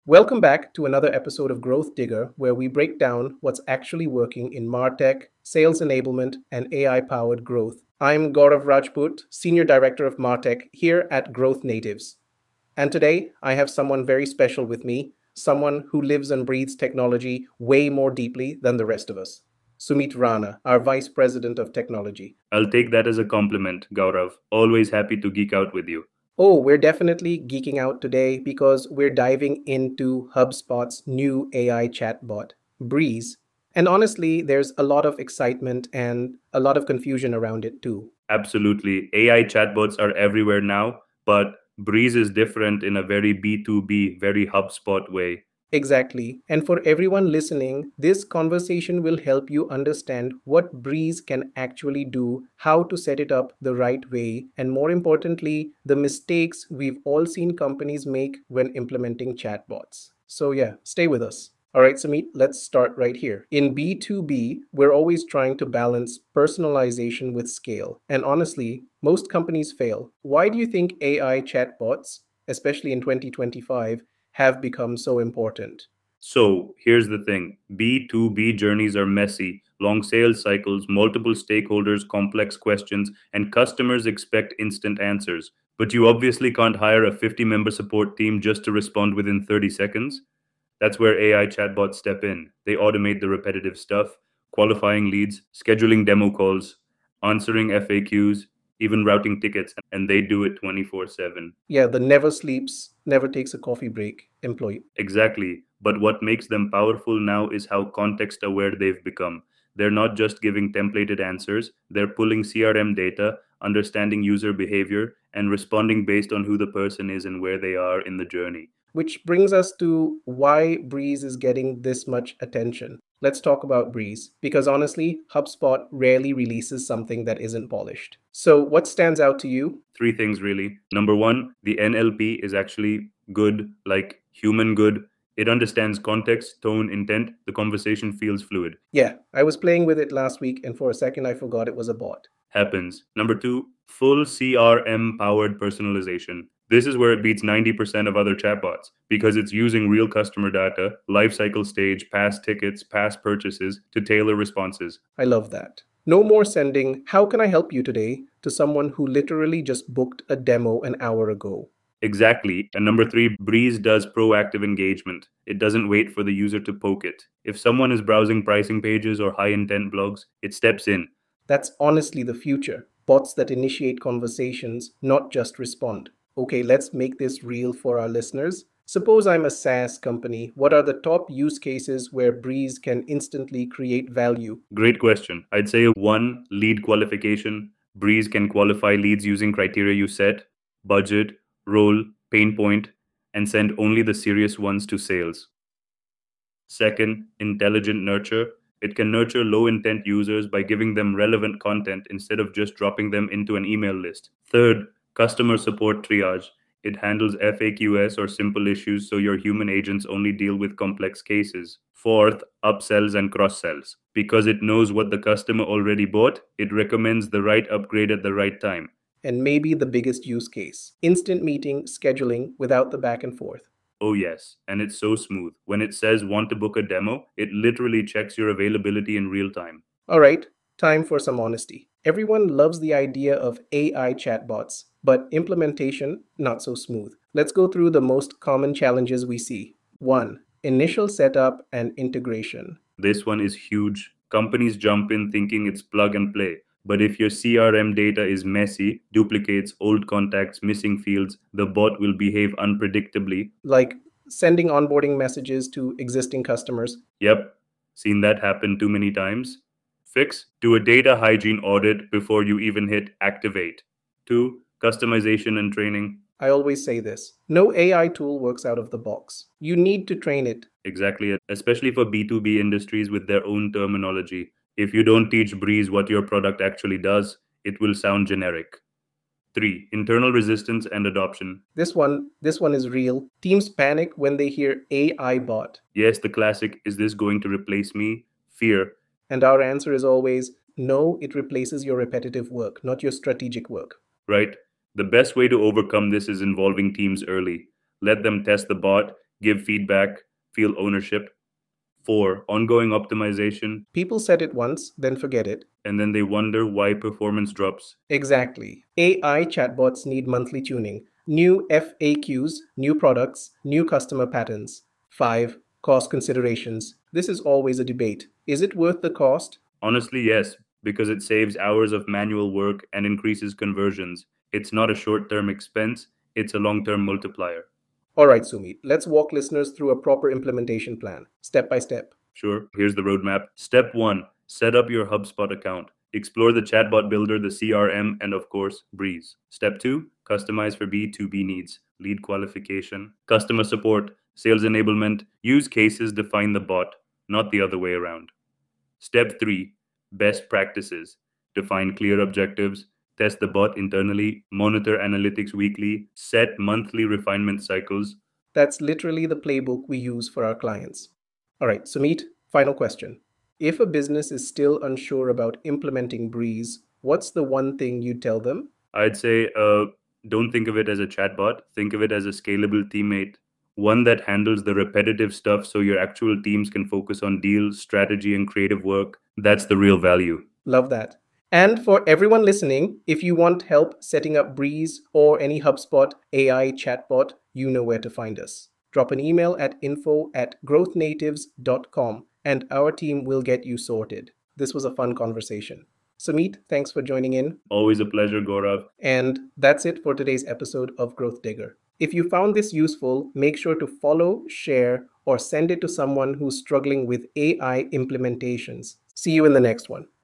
Welcome back to another episode of Growth Digger, where we break down what's actually working in MarTech, sales enablement, and AI powered growth. I'm Gaurav Rajput, Senior Director of MarTech here at Growth Natives. And today I have someone very special with me, someone who lives and breathes technology way more deeply than the rest of us. Sumit Rana, our Vice President of Technology. I'll take that as a compliment, Gaurav. Always happy to geek out with you. Oh, we're definitely geeking out today because we're diving into HubSpot's new AI chatbot, Breeze. And honestly, there's a lot of excitement and a lot of confusion around it too. Absolutely. AI chatbots are everywhere now, but Breeze is different in a very B2B, very HubSpot way. Exactly. And for everyone listening, this conversation will help you understand what Breeze can actually do, how to set it up the right way, and more importantly, the mistakes we've all seen companies make when implementing chatbots. So, yeah, stay with us. All right, Samit, let's start right here. In B2B, we're always trying to balance personalization with scale. And honestly, most companies fail. Why do you think AI chatbots, especially in 2025, have become so important? So here's the thing, B2B journeys are messy, long sales cycles, multiple stakeholders, complex questions, and customers expect instant answers. But you obviously can't hire a 50-member support team just to respond within 30 seconds. That's where AI chatbots step in. They automate the repetitive stuff, qualifying leads, scheduling demo calls, answering FAQs, even routing tickets, and they do it 24/7. Yeah, the never sleeps, never takes a coffee break employee. Exactly. But what makes them powerful now is how context aware they've become. They're not just giving templated answers, they're pulling CRM data, understanding user behavior, and responding based on who the person is and where they are in the journey. Which brings us to why Breeze is getting this much attention. Let's talk about Breeze, because honestly, HubSpot rarely releases something that isn't polished. So, what stands out to you? Three things really. Number one, the NLP is actually good, like human good. It understands context, tone, intent. The conversation feels fluid. Yeah, I was playing with it last week, and for a second I forgot it was a bot. Happens. Number two, full CRM powered personalization. This is where it beats 90% of other chatbots because it's using real customer data, life cycle stage, past tickets, past purchases to tailor responses. I love that. No more sending, "How can I help you today?" to someone who literally just booked a demo an hour ago. Exactly. And number three, Breeze does proactive engagement. It doesn't wait for the user to poke it. If someone is browsing pricing pages or high intent blogs, it steps in. That's honestly the future. Bots that initiate conversations, not just respond. Okay, let's make this real for our listeners. Suppose I'm a SaaS company. What are the top use cases where Breeze can instantly create value? Great question. I'd say one, lead qualification. Breeze can qualify leads using criteria you set, budget, role, pain point, and send only the serious ones to sales. Second, intelligent nurture. It can nurture low intent users by giving them relevant content instead of just dropping them into an email list. Third, customer support triage. It handles FAQs or simple issues so your human agents only deal with complex cases. Fourth, upsells and cross sells. Because it knows what the customer already bought, it recommends the right upgrade at the right time. And maybe the biggest use case: instant meeting scheduling without the back and forth. Oh, yes, and it's so smooth. When it says want to book a demo, it literally checks your availability in real time. All right, time for some honesty. Everyone loves the idea of AI chatbots, but implementation not so smooth. Let's go through the most common challenges we see. 1. Initial setup and integration. This one is huge. Companies jump in thinking it's plug and play. But if your CRM data is messy, duplicates, old contacts, missing fields, the bot will behave unpredictably. Like sending onboarding messages to existing customers. Yep, seen that happen too many times. Fix, do a data hygiene audit before you even hit activate. 2. Customization and training. I always say this: no AI tool works out of the box. You need to train it. Exactly, especially for B2B industries with their own terminology. If you don't teach Breeze what your product actually does, it will sound generic. 3. Internal resistance and adoption. This one is real. Teams panic when they hear AI bot. Yes, the classic, is this going to replace me? Fear. And our answer is always no, it replaces your repetitive work, not your strategic work. Right? The best way to overcome this is involving teams early. Let them test the bot, give feedback, feel ownership. 4. Ongoing optimization, People set it once, then forget it. and then they wonder why performance drops. Exactly. AI chatbots need monthly tuning, new FAQs, new products, new customer patterns. 5. Cost considerations. This is always a debate. Is it worth the cost? Honestly, yes, because it saves hours of manual work and increases conversions. It's not a short term expense, it's a long term multiplier. All right, Sumit, let's walk listeners through a proper implementation plan, step by step. Sure, here's the roadmap. Step 1, set up your HubSpot account. Explore the chatbot builder, the CRM, and of course, Breeze. Step 2, customize for B2B needs, lead qualification, customer support, sales enablement. Use cases define the bot, not the other way around. Step 3, best practices. Define clear objectives, test the bot internally, monitor analytics weekly, set monthly refinement cycles. That's literally the playbook we use for our clients. All right, Sumit, final question. If a business is still unsure about implementing Breeze, what's the one thing you tell them? I'd say don't think of it as a chatbot, think of it as a scalable teammate, one that handles the repetitive stuff so your actual teams can focus on deals, strategy, and creative work. That's the real value. Love that. And for everyone listening, if you want help setting up Breeze or any HubSpot AI chatbot, you know where to find us. Drop an email at info@growthnatives.com and our team will get you sorted. This was a fun conversation. Sumit, thanks for joining in. Always a pleasure, Gaurav. And that's it for today's episode of Growth Digger. If you found this useful, make sure to follow, share, or send it to someone who's struggling with AI implementations. See you in the next one.